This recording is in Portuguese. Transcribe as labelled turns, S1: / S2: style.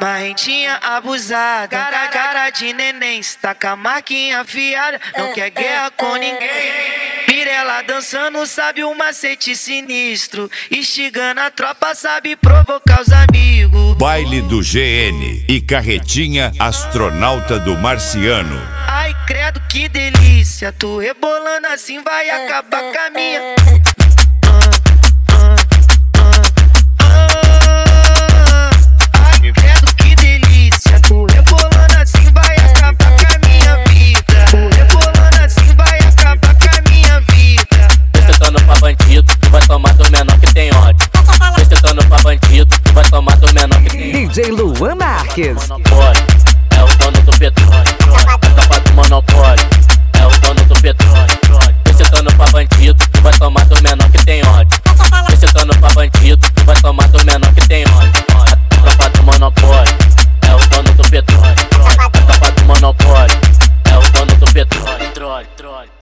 S1: Marrentinha abusada, cara de neném, está com a marquinha afiada, não quer guerra com ninguém. Mirella dançando, sabe o macete sinistro, instigando a tropa, sabe provocar os amigos.
S2: Baile do GN e carretinha astronauta do Marciano.
S1: Ai credo que delícia, tu rebolando assim vai acabar com a minha. Ai credo que delícia, tu rebolando assim vai acabar com a minha vida. Tu rebolando assim vai acabar com a minha vida.
S3: Descetando pra bandido, tu vai tomar do menor que tem ódio. Descetando pra bandido, tu vai tomar do menor que tem ódio.
S4: DJ Luan Marques.
S3: Monopólio, é o dono do petróleo. Capa do monopólio, é o dono do petróleo. Descetando pra bandido, tu vai tomar do menor que tem ódio. Descetando pra bandido, tu vai tomar do menor que tem ódio. Capa do monopólio, é o dono do petróleo. Capa do monopólio, é o dono do petróleo.